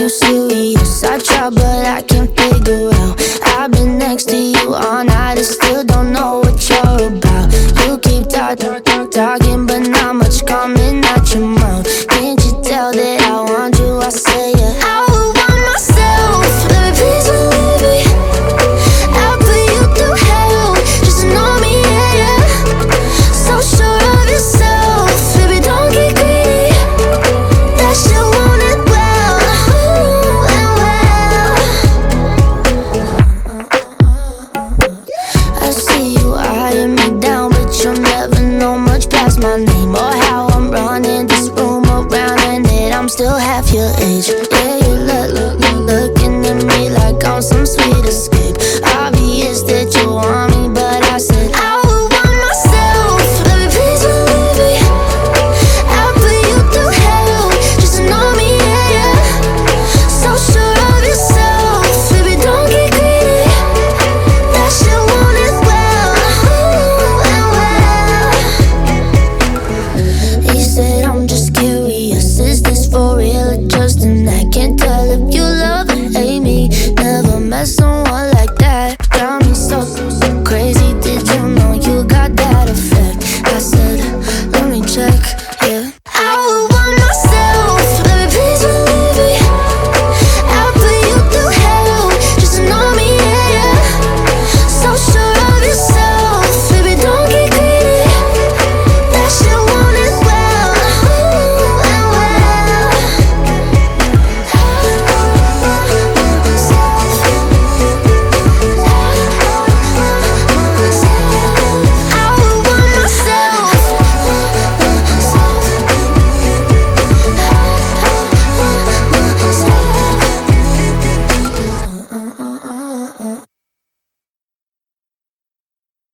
real serious. I try, but I can't figure out. I've been next to you all night and still don't know what you're about. You keep talking, but not much coming out your mouth. Can't you tell that I want you? I say yeah. I would want myself. Baby, please don't leave me. I'll put you through hell just to know me, yeah, yeah. So sure of yourself, baby, don't get greedy. That shit want it well, ooh, and well. I see you eyeing me down, but you'll never know much past my name or how I'm running this room around, and that I'm still half your age. Yeah, you looking at me like I'm some sweet